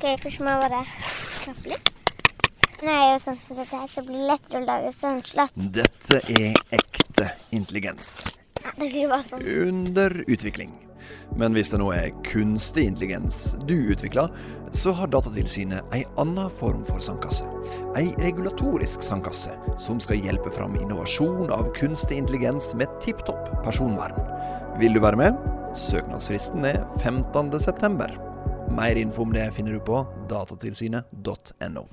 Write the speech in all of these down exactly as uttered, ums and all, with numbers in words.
Ok, først må jeg bare klappe litt. Nå er jo sånn som dette her, så blir det lettere å lage sånn slatt. Dette er ekte intelligens. Ja, det blir bare sånn. Under utvikling. Men hvis det nå er kunstig intelligens du utvikler, så har Datatilsynet en annen form for sandkasse. En regulatorisk sandkasse som skal hjelpe fram innovasjon av kunstig intelligens med tipptopp personvern. Vil du være med? Søknadsfristen er femtende september. Mer info om det finner du på datatilsynet punktum no.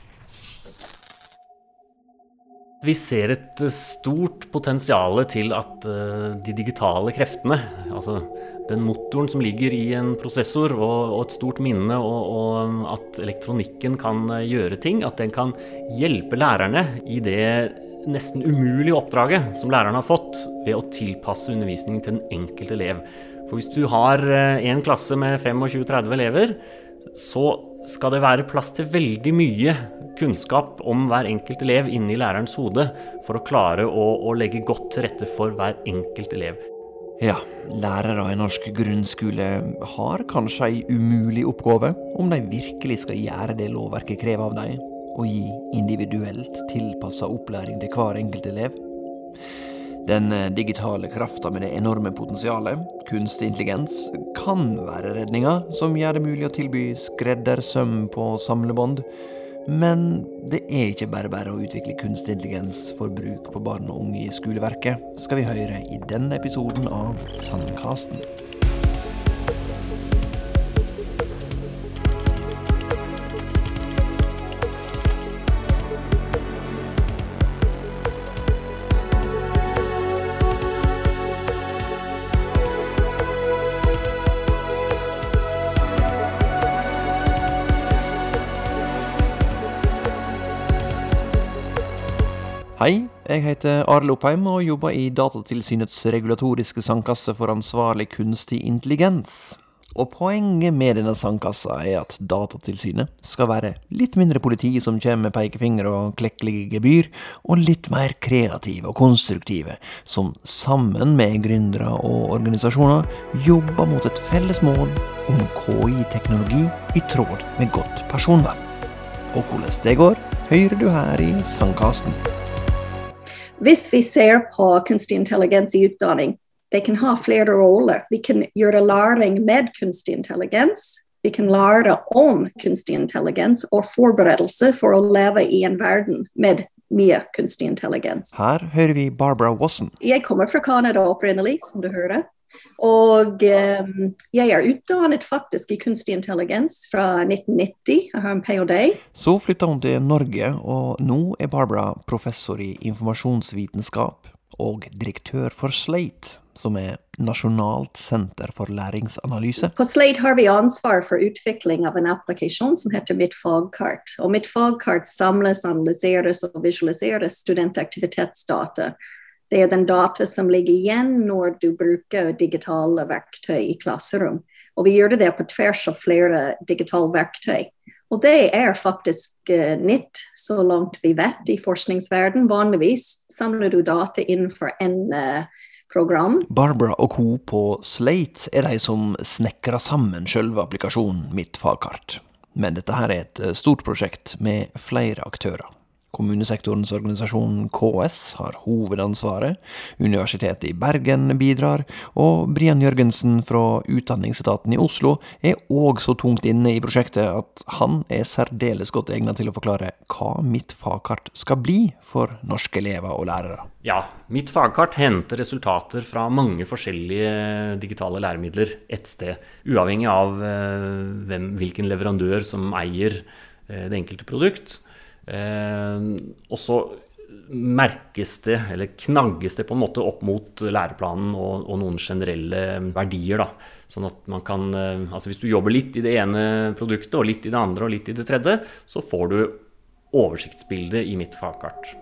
Vi ser et stort potensial til at de digitale kreftene, altså den motoren som ligger i en prosessor og, og et stort minne, og, og at elektronikken kan gjøre ting, at den kan hjelpe lærerne i det nesten umulige oppdraget som lærerne har fått ved å tilpasse undervisningen til den enkelte elev. For hvis du har en klasse med tjuefem til tretti elever, så skal det være plass til veldig mye kunnskap om hver enkelt elev inne i lærerens hode for å klare å, å legge godt til rette for hver enkelt elev. Ja, lærere i norsk grunnskole har kanskje en umulig oppgave om de virkelig skal gjøre det lovverket krever av dem, og gi individuelt tilpasset opplæring til hver enkelt elev. Den digitale kraften med det enorme potensialet, kunstig intelligens, kan være redninger som gjør det mulig å tilby skreddersøm på samlebånd, men det er ikke bare bare å utvikle kunstig intelligens for bruk på barn og unge i skoleverket, skal vi høre i denne episoden av Sandkasten. Hei, jeg heter Arild Oppheim og jobber i Datatilsynets regulatoriske sandkasse for ansvarlig kunstig intelligens. Og poenget med denne sandkassa er at Datatilsynet skal være litt mindre politi som kommer med pekefinger og klekkelige gebyr, og litt mer kreative og konstruktive, som sammen med gründere og organisasjoner jobber mot et felles mål om K I-teknologi i tråd med godt personvern. Og hvordan det går, hører du her i sandkasten. Hvis vi ser på kunstig intelligens i utdanning, det kan ha flere roller. Vi kan gjøre læring med kunstig intelligens. Vi kan lære om kunstig intelligens og forberedelse for å leve i en verden med mye kunstig intelligens. Her hører vi Barbara Wasson. Jeg kommer fra Canada opprinnelig, som du hører. Og um, jeg er utdannet faktisk i kunstig intelligens fra nitten nitti. Jeg har en P H D. Så flyttet hun til Norge, og nå er Barbara professor i informasjonsvitenskap og direktør for Slate, som er Nasjonalt senter for læringsanalyse. På Slate har vi ansvar for utvikling av en applikasjon som heter Mitt fagkart. Og Mitt fagkart samles, analyseres og visualiseres studentaktivitetsdata. Det er den data som ligger igjen når du bruker digitale verktøy i klasserom. Og vi gjør det på tvers av flere digitale verktøy. Og det er faktisk uh, nytt, så langt vi vet i forskningsverden. Vanligvis samler du data innenfor en uh, program. Barbara og co. på Slate er de som snekrer sammen selve applikasjonen Mitt fagkart. Men dette her er et stort prosjekt med flere aktører. Kommunesektorens organisasjon K S har hovedansvaret, Universitetet i Bergen bidrar, og Brian Jørgensen fra Utdanningsetaten i Oslo er også så tungt inne i prosjektet at han er særdeles godt egnet til å forklare hva Mitt fagkart skal bli for norske elever og lærere. Ja, Mitt fagkart henter resultater fra mange forskjellige digitale læremidler et sted, uavhengig av hvem, hvilken leverandør som eier det enkelte produkt. Eh, og så merkes det, eller knagges det på en måte opp mot læreplanen og, og noen generelle verdier da, sånn at man kan, eh, altså hvis du jobber litt i det ene produktet og litt i det andre og litt i det tredje, så får du oversiktsbildet i Mitt fagkart.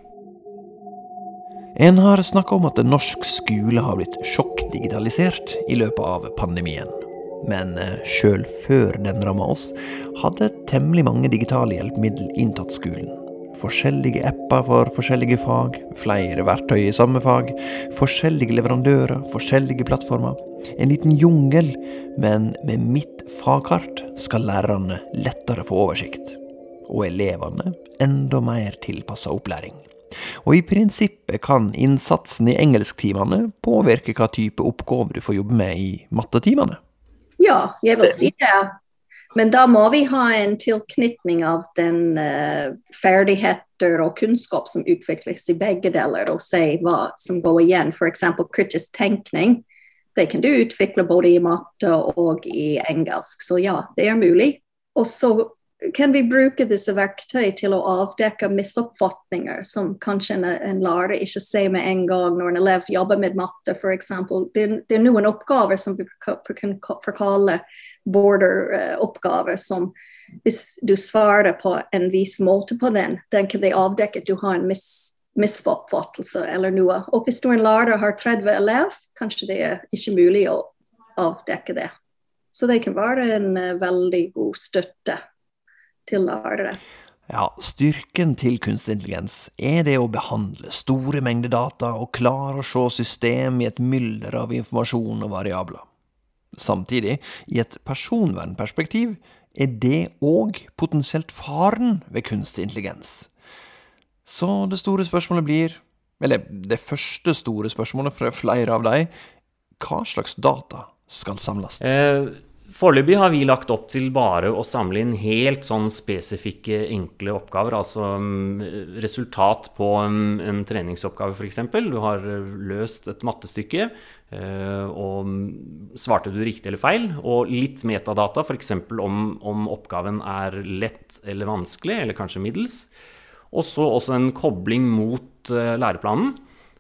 En har snakket om at norsk skole har blitt sjokkdigitalisert i løpet av pandemien. Men selv før den rammet oss, hadde temmelig mange digitale hjelpemiddel inntatt skolen. Forskjellige apper for forskjellige fag, flere verktøy i samme fag, forskjellige leverandører, forskjellige plattformer. En liten jungel, men med mitt fagkart skal lærerne lettere få oversikt. Og elevene enda mer tilpasset opplæring. Og i prinsippet kan innsatsen i engelsktimene påvirke hva type oppgave du får jobbe med i mattetimene. Ja, jeg vil si det. Men da må vi ha en tilknytning av den uh, ferdigheter og kunnskap som utvikles i begge deler, og se hva som går igjen. For eksempel kritisk tenkning. Det kan du utvikle både i matte og i engelsk. Så ja, det er mulig. Og så kan vi bruke disse verktøy til å avdekke misoppfatninger som kanskje en, en lærer ikke ser med en gang når en elev jobber med matte, for eksempel. Det, det er noen oppgaver som vi kan forkalle border-oppgaver, som hvis du svarer på en vis måte på den, den kan det avdekke at du har en mis, misforfattelse eller noe. Og hvis du en lærer har tretti elev, kanskje det er ikke mulig å avdekke det. Så det kan være en uh, veldig god støtte til lærere. Ja, styrken til kunstig intelligens er det å behandle store mengder data og klare å se system i et mylder av informasjon og variabler. Samtidig, i et personvernperspektiv, er det også potensielt faren ved kunstig intelligens. Så det store spørsmålet blir, eller det første store spørsmålet fra flere av deg, hva slags data skal samles? Eh, Foreløpig har vi lagt opp til bare å samle inn helt sånn spesifikke, enkle oppgaver, altså um, resultat på um, en treningsoppgave for eksempel. Du har løst et mattestykke, uh, og svarte du riktig eller feil, og litt metadata, for eksempel om, om oppgaven er lett eller vanskelig, eller kanskje middels. Og så også en kobling mot uh, læreplanen.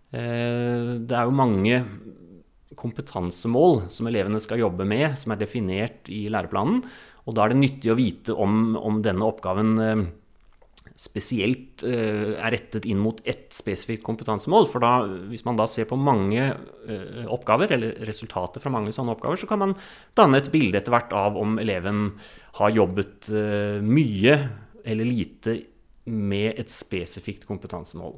Uh, det er jo mange kompetansemål som elevene skal jobbe med, som er definert i læreplanen, og da er det nyttig å vite om, om denne oppgaven eh, spesielt eh, er rettet inn mot ett spesifikt kompetansemål, for da, hvis man da ser på mange eh, oppgaver, eller resultater fra mange sånne oppgaver, så kan man danne et bilde etter hvert av om eleven har jobbet eh, mye eller lite med et spesifikt kompetansemål.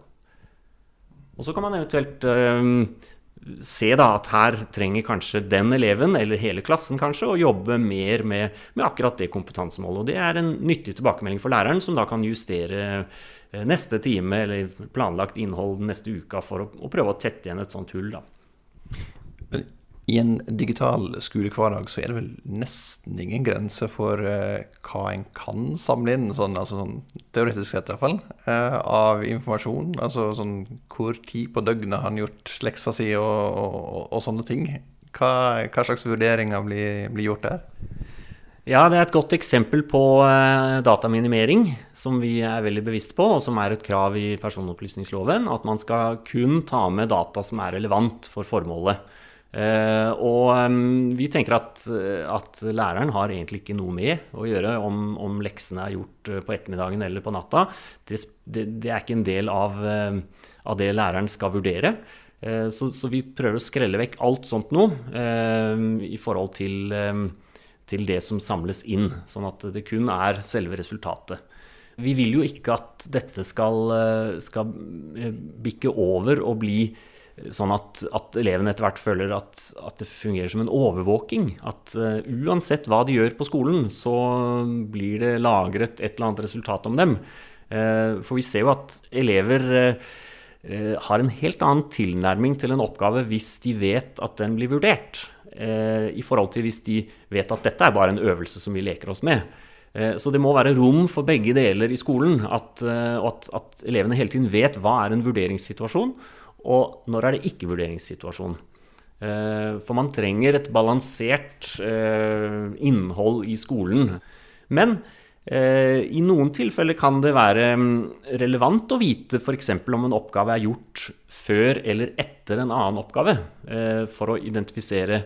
Og så kan man eventuelt eh, se da at her trenger kanskje den eleven, eller hele klassen kanskje, å jobbe mer med, med akkurat det kompetansemålet. Og det er en nyttig tilbakemelding for læreren, som da kan justere neste time eller planlagt innhold neste uka for å, å prøve å tette igjen et sånt hull da. I en digital skolehverdag så er det vel nesten ingen grense for uh, hva en kan samle inn, sånn, altså sånn teoretisk sett i hvert fall, uh, av informasjon, altså sånn hvor tid på døgnet han gjort leksa si og, og, og sånne ting. Hva, hva slags vurderinger blir, blir gjort der? Ja, det er et godt eksempel på uh, dataminimering, som vi er veldig bevisst på, og som er et krav i personopplysningsloven, at man skal kun ta med data som er relevant for formålet. Uh, og um, vi tenker at, at læreren har egentlig ikke noe med å gjøre om, om leksene er gjort på ettermiddagen eller på natta. Det, det, det er ikke en del av, uh, av det læreren skal vurdere. Uh, så, så vi prøver å skrelle vekk alt sånt nå uh, i forhold til, um, til det som samles inn, sånn at det kun er selve resultatet. Vi vil jo ikke at dette skal, skal bikke over og bli sånn at, at elevene etter hvert føler at, at det fungerer som en overvåking. At uh, uansett hva de gjør på skolen, så blir det lagret et eller annet resultat om dem. Uh, for vi ser jo at elever uh, har en helt annen tilnærming til en oppgave hvis de vet at den blir vurdert, uh, i forhold til hvis de vet at dette er bare en øvelse som vi leker oss med. Uh, så det må være rom for begge deler i skolen, at, uh, at, at elevene hele tiden vet hva er en vurderingssituasjon, og når er det ikke vurderingssituasjon. For man trenger et balansert innhold i skolen. Men i noen tilfeller kan det være relevant å vite for eksempel om en oppgave er gjort før eller etter en annen oppgave, for å identifisere,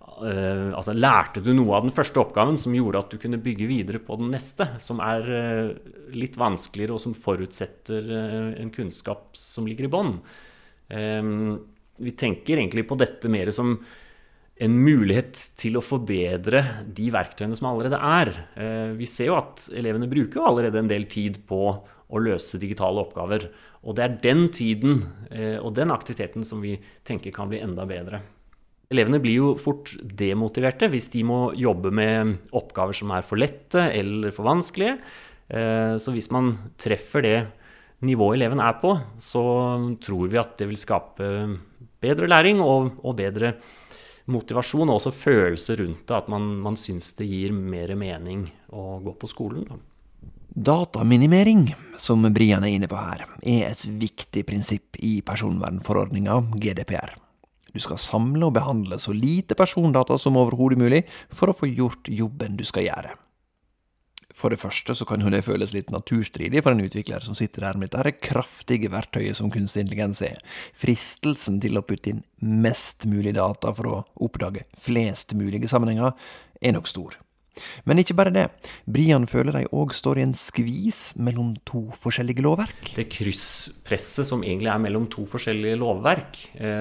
altså lærte du noe av den første oppgaven som gjorde at du kunne bygge videre på den neste, som er litt vanskeligere og som forutsetter en kunnskap som ligger i bånd. Um, vi tenker egentlig på dette mer som en mulighet til å forbedre de verktøyene som allerede er. Vi ser jo at elevene bruker jo allerede en del tid på å løse digitale oppgaver, og det er den tiden og den aktiviteten som vi tenker kan bli enda bedre. Elevene blir jo fort demotiverte hvis de må jobbe med oppgaver som er for lette eller for vanskelige. Så hvis man treffer det nivået eleven er på, så tror vi at det vil skape bedre læring og, og bedre motivasjon og også følelse rundt det, at man, man synes det gir mer mening å gå på skolen. Dataminimering, som Brian er inne på her, er et viktig prinsipp i personvernforordningen G D P R. Du skal samle og behandle så lite persondata som overhodet mulig for å få gjort jobben du skal gjøre. For det første så kan jo det føles litt naturstridig for en utvikler som sitter der med dette kraftige verktøyet som kunstig intelligens er. Fristelsen til å putte inn mest mulig data for å oppdage flest mulige sammenhenger er nok stor. Men ikke bare det. Brian føler de også står i en skvis mellom to forskjellige lovverk. Det krysspresset som egentlig er mellom to forskjellige lovverk,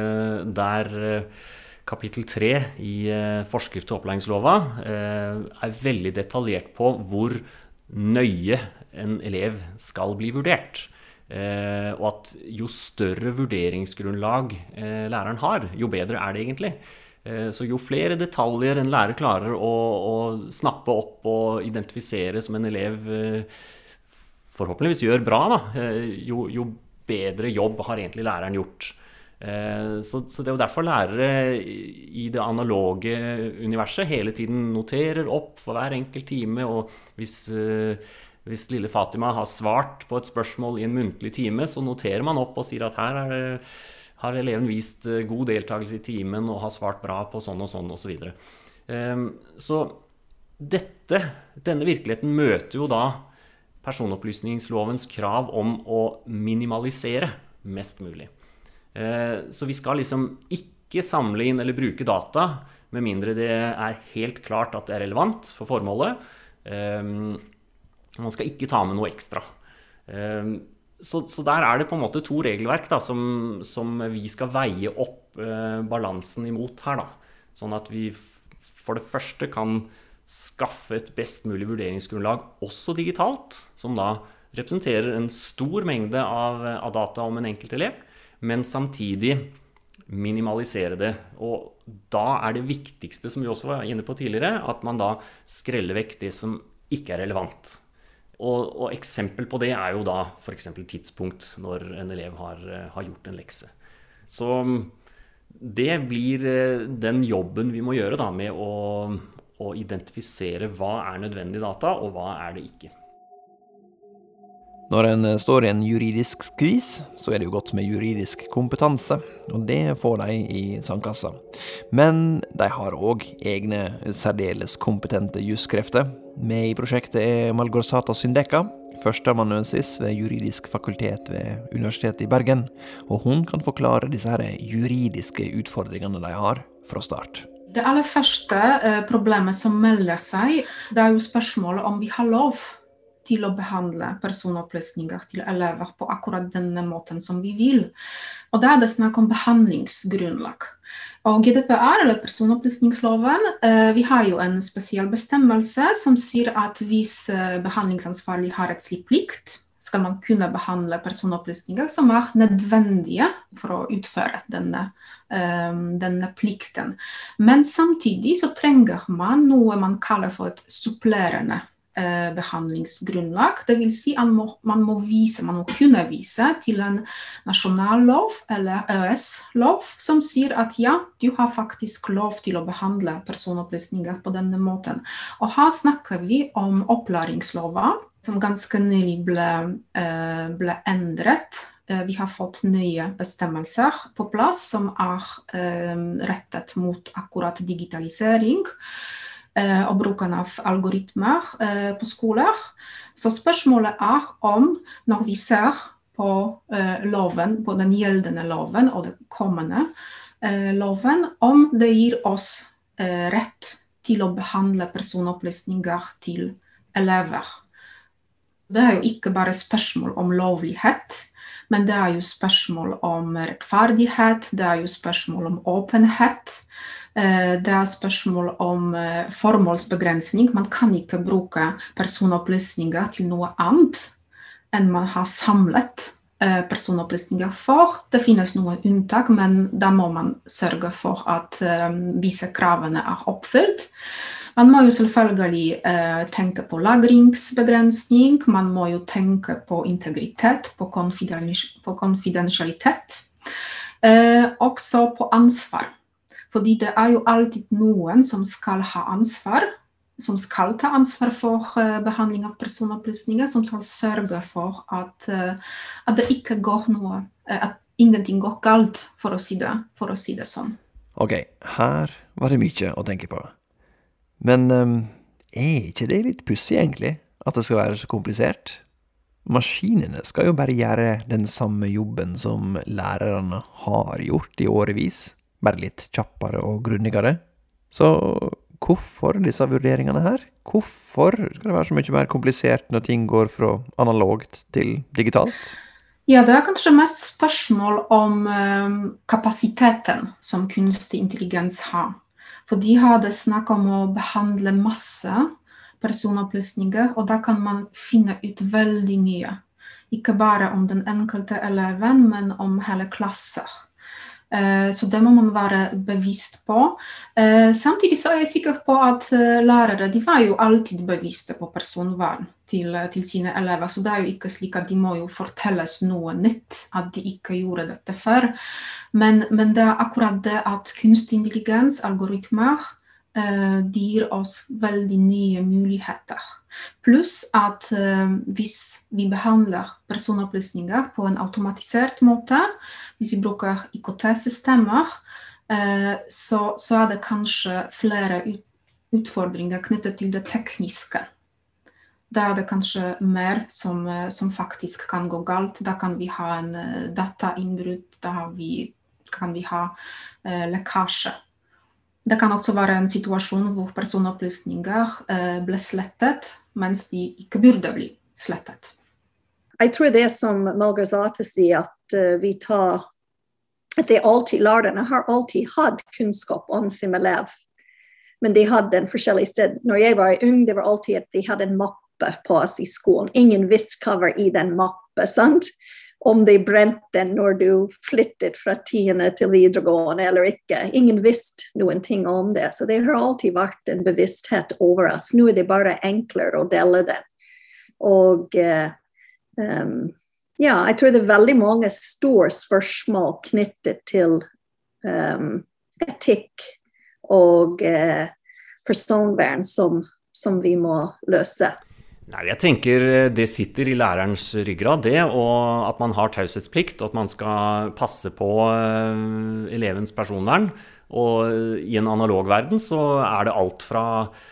der kapittel tre i forskrift til opplæringslova er veldig detaljert på hvor nøye en elev skal bli vurdert. Og at jo større vurderingsgrunnlag læreren har, jo bedre er det egentlig. Så jo flere detaljer en lærer klarer å, å snappe opp og identifisere som en elev forhåpentligvis gjør bra, da, jo, jo bedre jobb har egentlig læreren gjort. Så, så det er jo derfor lærere i det analoge universet hele tiden noterer opp for hver enkelt time, og hvis, hvis lille Fatima har svart på et spørsmål i en muntlig time, så noterer man opp og sier at her er det har eleven vist god deltakelse i timen og har svart bra på sånn og sånn og så videre. Så dette, denne virkeligheten møter jo da personopplysningslovens krav om å minimalisere mest mulig. Så vi skal liksom ikke samle inn eller bruke data med mindre det er helt klart at det er relevant for formålet. Man skal ikke ta med noe ekstra. Så, så der er det på en måte to regelverk da, som, som vi skal veie opp eh, balansen imot her da. Sånn at vi for det første kan skaffe et best mulig vurderingsgrunnlag også digitalt, som da representerer en stor mengde av, av data om en enkelt elev, men samtidig minimalisere det. Og da er det viktigste, som vi også var inne på tidligere, at man da skreller vekk det som ikke er relevant. Og, og eksempel på det er jo da for eksempel tidspunkt når en elev har, har gjort en lekse. Så det blir den jobben vi må gjøre da med å, å identifisere hva er nødvendig data og hva er det ikke. Når en står i en juridisk skvis, så er det jo godt med juridisk kompetanse, og det får de i sandkassa. Men de har også egne særdeles kompetente juskrefter. Med i prosjektet er Malgorzata Syndeka, førsteamanuensis ved juridisk fakultet ved Universitetet i Bergen, og hun kan forklare disse her juridiske utfordringene de har fra start. Det aller første problemet som melder seg, det er jo spørsmålet om vi har lov til å behandle personopplysninger til elever på akkurat denne måten som vi vil. Og da er det snakk om behandlingsgrunnlag. Og G D P R, eller personopplysningsloven, vi har jo en spesiell bestemmelse som sier at hvis behandlingsansvarlig har et slik plikt, skal man kunne behandle personopplysninger som er nødvendige for å utføre denne, denne plikten. Men samtidig så trenger man noe man kaller for et supplerende behandlingsgrunnlag. Det vil si at man må, man må vise, man må kunne vise til en nasjonal lov eller E Ø S-lov som sier at ja, du har faktisk lov til å behandle personopplysninger på denne måten. Og her snakker vi om opplæringsloven som ganske nylig ble, ble endret. Vi har fått nye bestemmelser på plass som er rettet mot akkurat digitalisering og bruken av algoritmer eh, på skoler. Så spørsmålet er om, når vi ser på eh, loven, på den gjeldende loven og den kommende eh, loven, om det gir oss eh, rett til å behandle personopplysninger til elever. Det er jo ikke bare spørsmål om lovlighet, men det er jo spørsmål om rettferdighet, det er jo spørsmål om åpenhet. Det er spørsmål om formålsbegrensning. Man kan ikke bruke personopplysninger til noe annet enn man har samlet personopplysninger for. Det finnes noen unntak, men da må man sørge for at visse kravene er oppfylt. Man må jo selvfølgelig eh, tenke på lagringsbegrensning, man må jo tenke på integritet, på, konfidens- på konfidensialitet, eh, også på ansvar. Fordi det er jo alltid noen som skal ha ansvar, som skal ta ansvar for eh, behandling av personopplysninger, som skal sørge for at, eh, at det ikke går noe, eh, at ingenting går galt, for å si det, for å si det sånn. Ok, her var det mye å tenke på. Men um, er ikke det litt pussig egentlig, at det skal være så komplisert? Maskinene skal jo bare gjøre den samme jobben som lærerne har gjort i årevis, bare litt kjappere og grundigere. Så hvorfor disse vurderingene her? Hvorfor skal det være så mye mer komplisert når ting går fra analogt til digitalt? Ja, det er kanskje mest spørsmål om um, kapasiteten som kunstig intelligens har. For de hadde snakket om å behandle masse personopplysninger, og da kan man finne ut veldig mye. Ikke bare om den enkelte eleven, men om hele klasser. Eh, så det må man være bevisst på. Eh, samtidig så er jeg sikker på at eh, lærere, de var jo alltid bevisste på personvern til, til sine elever, så det er jo ikke slik at de må jo fortelles noe nytt, at de ikke gjorde dette før. Men, men det er akkurat det at kunstig intelligens, algoritmer, eh, de gir oss veldig nye muligheter. Pluss at eh, hvis vi behandler personopplysninger på en automatisert måte, hvis vi bruker I K T-systemer, eh, så, så er det kanskje flere ut, utfordringer knyttet til det tekniske. Da er det kanskje mer som, som faktisk kan gå galt. Da kan vi ha en datainnbrudd, da har vi, kan vi ha eh, lekkasje. Det kan også være en situasjon hvor personopplysninger eh, ble slettet, mens de ikke burde bli slettet. Jeg tror det som Malgorzata sier, at uh, vi tar, at det alltid, lærerne har alltid hatt kunnskap om sin elev. Men de hadde en forskjellig sted. Når jeg var ung, det var alltid at de hadde en mappe på oss I skolen. Ingen visste hva var I den mappe, sant? Om de brente den når du flyttet fra tiende til videregående eller ikke. Ingen visste noen ting om det, så det har alltid vært en bevissthet over oss. Nå er det bare enklere å dele den. Og uh, um, ja, jeg tror det er veldig mange store spørsmål knyttet til um, etikk og uh, personvern som, som vi må løse. Nei, jeg tenker det sitter I lærerens ryggrad, det, og at man har taushetsplikt, og at man skal passe på elevens personvern. Og I en analog verden så er det alt fra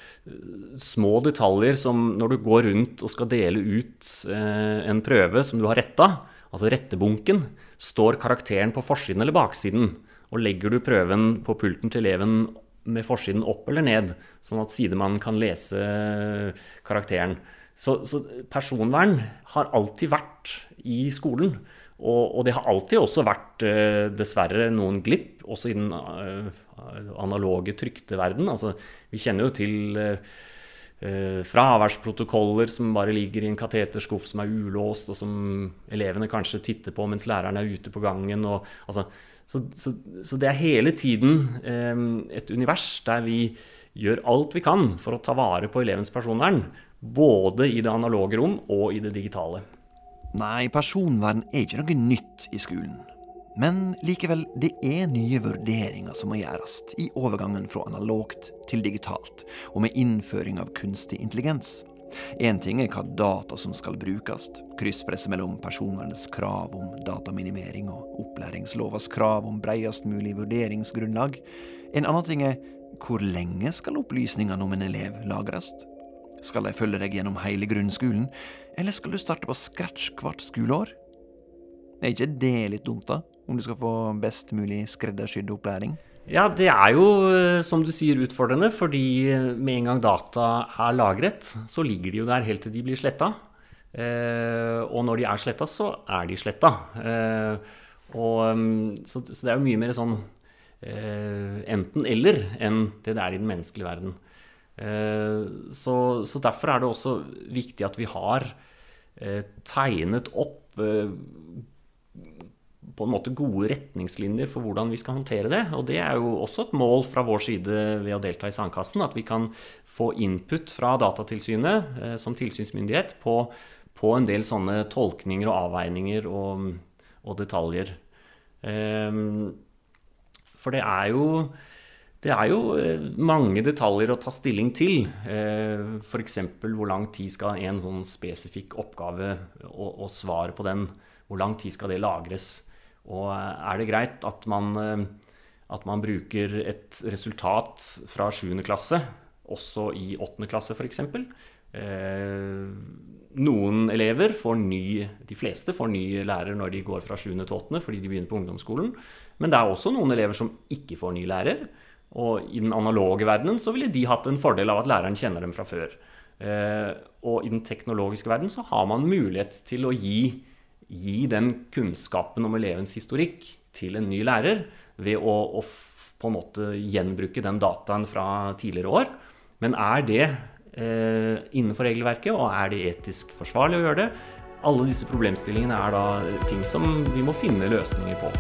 små detaljer som når du går rundt og skal dele ut en prøve som du har rettet, altså rettebunken, står karakteren på forsiden eller baksiden, og legger du prøven på pulten til eleven med forsiden opp eller ned, sånn at sidemannen kan lese karakteren. Så, så personvern har alltid vært I skolen, og, og det har alltid også vært eh, dessverre noen glipp, også I den eh, analoge trykte verden. Altså, vi kjenner jo til eh, fraværsprotokoller som bare ligger I en kateterskuff som er ulåst, og som elevene kanskje titter på mens læreren er ute på gangen. Og, altså, så, så, så det er hele tiden eh, et univers der vi gjør alt vi kan for å ta vare på elevens personvern, både I det analoge rom og I det digitale. Nei, personvern er ikke noe nytt I skolen. Men likevel, det er nye vurderinger som må gjøres I overgangen fra analogt til digitalt, og med innføring av kunstig intelligens. En ting er hva data som skal brukes, krysspresset mellom personvernets krav om dataminimering og opplæringslovas krav om bredest mulig vurderingsgrunnlag. En annen ting er hvor lenge skal opplysningene om en elev lagres? Skal de følge deg gjennom hele grunnskolen, eller skal du starte på scratch hvert skoleår? Er ikke det litt dumt da, om du skal få best mulig skreddersydd opplæring? Ja, det er jo, som du sier, utfordrende, fordi med en gang data er lagret, så ligger de jo der helt til de blir slettet. Eh, og når de er slettet, så er de slettet. Eh, og, så, så det er jo mye mer sånn eh, enten eller enn det det er i den menneskelige verden. Eh, så, så derfor er det også viktig at vi har eh, tegnet opp eh, på en måte gode retningslinjer for hvordan vi skal håndtere det. Og det er jo også et mål fra vår side ved å delta i Sandkassen, at vi kan få input fra Datatilsynet eh, som tilsynsmyndighet på, på en del sånne tolkninger og avveininger og, og detaljer. Eh, for det er jo Det er jo mange detaljer å ta stilling til. For eksempel hvor lang tid skal en sånn spesifikk oppgave og, og svare på den, hvor lang tid skal det lagres? Og er det greit at man, at man bruker et resultat fra sjuende klasse, også i åttende klasse for eksempel? Noen elever får ny, de fleste får ny lærer når de går fra sjuende til åttende, fordi de begynner på ungdomsskolen. Men det er også noen elever som ikke får ny lærer. Og i den analoge verdenen så ville de hatt en fordel av at læreren kjenner dem fra før. Eh, og i den teknologiske verdenen så har man mulighet til å gi, gi den kunnskapen om elevens historikk til en ny lærer ved å, å f, på en måte gjenbruke den dataen fra tidligere år. Men er det eh, innenfor regelverket, og er det etisk forsvarlig å gjøre det? Alle disse problemstillingene er da ting som vi må finne løsninger på.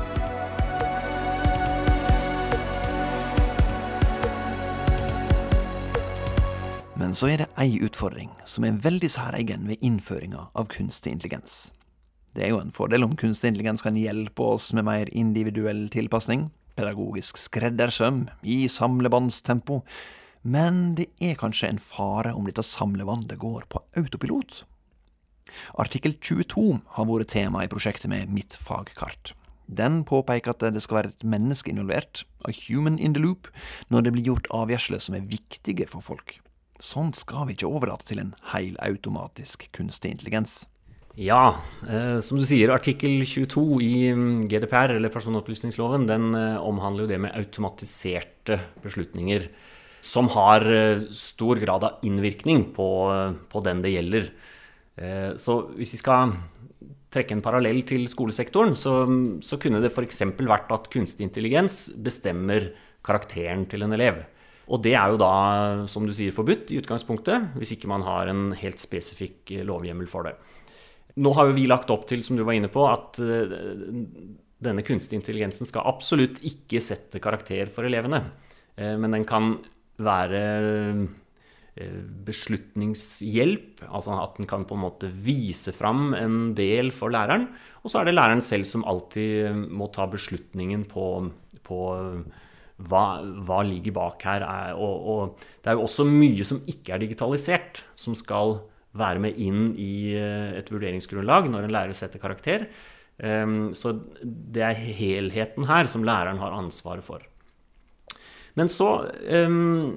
Men så er det ei utfordring som er veldig særegen ved innføringa av kunstig intelligens. Det er jo en fordel om kunstig intelligens kan hjelpe oss med mer individuell tilpasning, pedagogisk skreddersøm i samlebandstempo, men det er kanskje en fare om dette samlebandet går på autopilot. Artikkel tjueto har vært tema i prosjektet med Mitt fagkart. Den påpeker at det skal være et menneske involvert, a human in the loop, når det blir gjort avgjørelser som er viktige for folk. Sånn skal vi ikke overlate til en heil automatisk kunstig intelligens. Ja, eh, som du sier, artikkel tjueto i G D P R, eller personopplysningsloven, den eh, omhandler jo det med automatiserte beslutninger, som har eh, stor grad av innvirkning på, på den det gjelder. Eh, så hvis vi skal trekke en parallell til skolesektoren, så, så kunne det for eksempel vært at kunstig intelligens bestemmer karakteren til en elev. Og det er jo da, som du sier, forbudt i utgangspunktet, hvis ikke man har en helt spesifikk lovhjemmel for det. Nå har jo vi lagt opp til, som du var inne på, at denne kunstig intelligensen skal absolutt ikke sette karakter for elevene, men den kan være beslutningshjelp, altså at den kan på en måte vise fram en del for læreren, og så er det læreren selv som alltid må ta beslutningen på, på Hva, hva ligger bak her, er, og, og det er jo også mye som ikke er digitalisert, som skal være med inn i et vurderingsgrunnlag når en lærer setter karakter. Um, så det er helheten her som læreren har ansvaret for. Men så, um,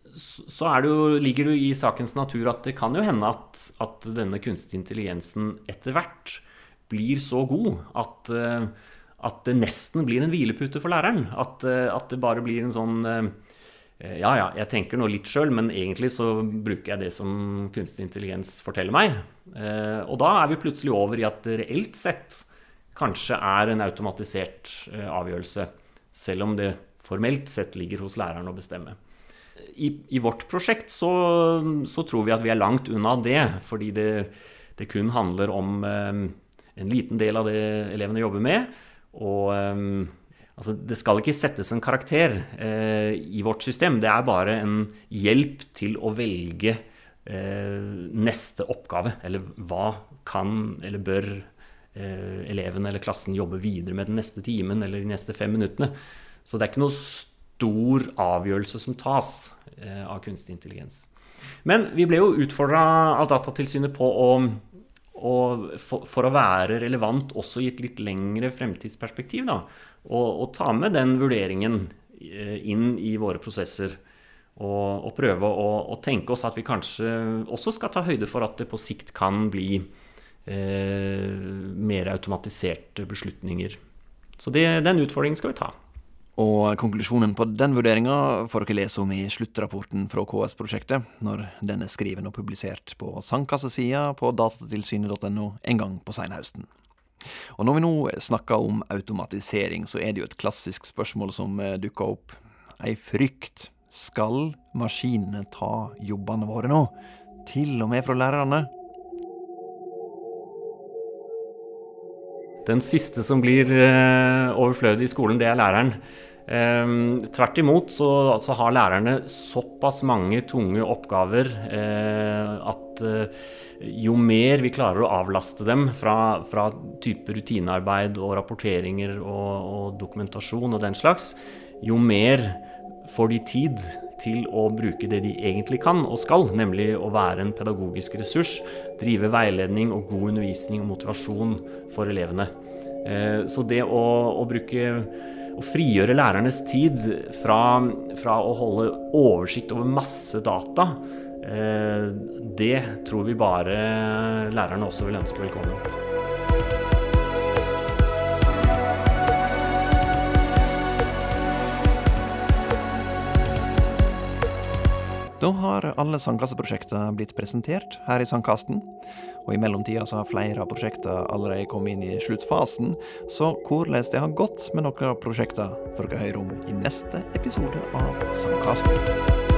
så er det jo, ligger det jo i sakens natur at det kan jo hende at, at denne kunstig intelligensen etter hvert blir så god at uh, at det nesten blir en hvilepute for læreren, at, at det bare blir en sånn, ja, ja, jeg tenker nå litt selv, men egentlig så bruker jeg det som kunstig intelligens forteller meg. Og da er vi plutselig over i at det reelt sett kanskje er en automatisert avgjørelse, selv om det formelt sett ligger hos læreren å bestemme. I, i vårt prosjekt så, så tror vi at vi er langt unna det, fordi det, det kun handler om en liten del av det elevene jobber med, og um, altså, det skal ikke settes en karakter eh, i vårt system. Det er bare en hjelp til å velge eh, neste oppgave, eller hva kan eller bør eh, eleven eller klassen jobbe videre med den neste timen eller de neste fem minuttene. Så det er ikke noe stor avgjørelse som tas eh, av kunstig intelligens. Men vi ble jo utfordret av Datatilsynet på å og for, for å være relevant også i et litt lengre fremtidsperspektiv da, og, og ta med den vurderingen inn i våre prosesser og, og prøve å, å tenke oss at vi kanskje også skal ta høyde for at det på sikt kan bli eh, mer automatiserte beslutninger. Så det, den utfordringen skal vi ta. Og konklusjonen på den vurderingen får dere lese om i sluttrapporten fra K S-prosjektet, når den er skriven og publisert på Sandkassesida på datatilsynet punktum no en gang på senhøsten. Og når vi nå snakker om automatisering, så er det jo et klassisk spørsmål som dukker opp. Ei frykt. Skal maskinene ta jobbene våre nå? Til og med fra lærerne? Den siste som blir eh, overflødig i skolen, det er læreren. Eh, tvert imot så, så har lærerne såpass mange tunge oppgaver eh, at eh, jo mer vi klarer å avlaste dem fra, fra type rutinearbeid og rapporteringer og, og dokumentasjon og den slags, jo mer får de tid til å bruke det de egentlig kan og skal, nemlig å være en pedagogisk ressurs, drive veiledning og god undervisning og motivasjon for elevene. Eh, så det å, å bruke å frigjøre lærernes tid fra, fra å holde oversikt over masse data, det tror vi bare lærerne også vil ønske velkommen. Da har alle sandkasseprosjekter blitt presentert her i Sandkasten, og i mellomtida så har flere av prosjektene allerede kommet inn i sluttfasen, så hvordan det har gått med noen av prosjektene får dere høre om i neste episode av Sandkasten.